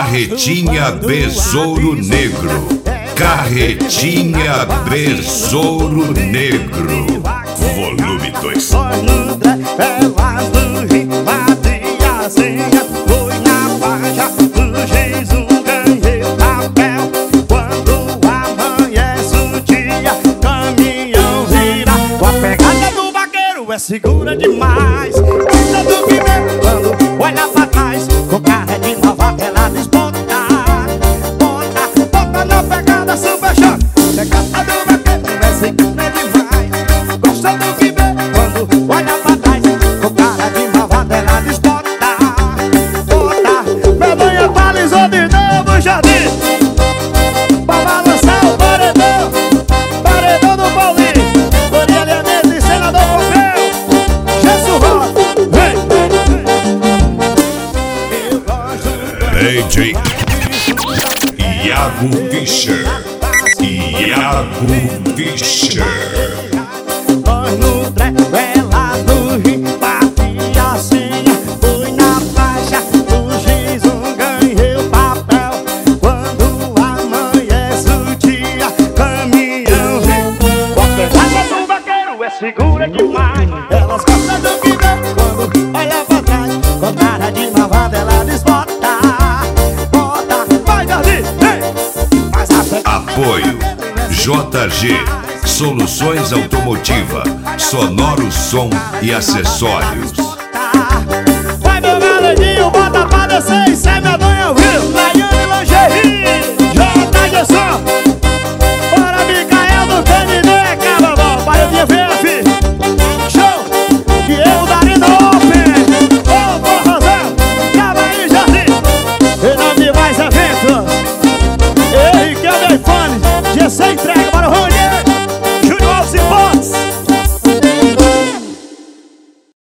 Carretinha Besouro Negro. Carretinha Besouro Negro. Volume 2. Elas do Rio, Mariazinha, foi na faixa do Jesus, ganhei o papel. Quando amanhece o dia, caminhão vira. Com a pegada do vaqueiro é segura demais. Gosta do que vê quando olha pra trás. Com cara de malvada ela desponta. Bota na pegada super choque. Pegada do vaqueiro é segura demais. Gosta do que vê quando olha pra trás. Com cara de malvada ela desponta. Medonha atualizou de novo o jardim. Pra balançar o paredão. Paredão do Paulinho. Doriane Mendes, senador Pompeu. Jesus Rosa, vem. Eu gosto DJ Iago Fischer. Iago Fischer. nós no treco, ela no rio, Mariazinha, fui na faixa do Jesus, ganhei o papel. Quando amanhece o dia, caminhão vem. Com a pegada do vaqueiro é segura demais. Elas gostam do que vê quando olha pra trás. Com cara de malvada ela desbota. Vai Davi, vem. Faz a pegada. Apoio JG Soluções Automotiva, Sonoro Som e Acessórios.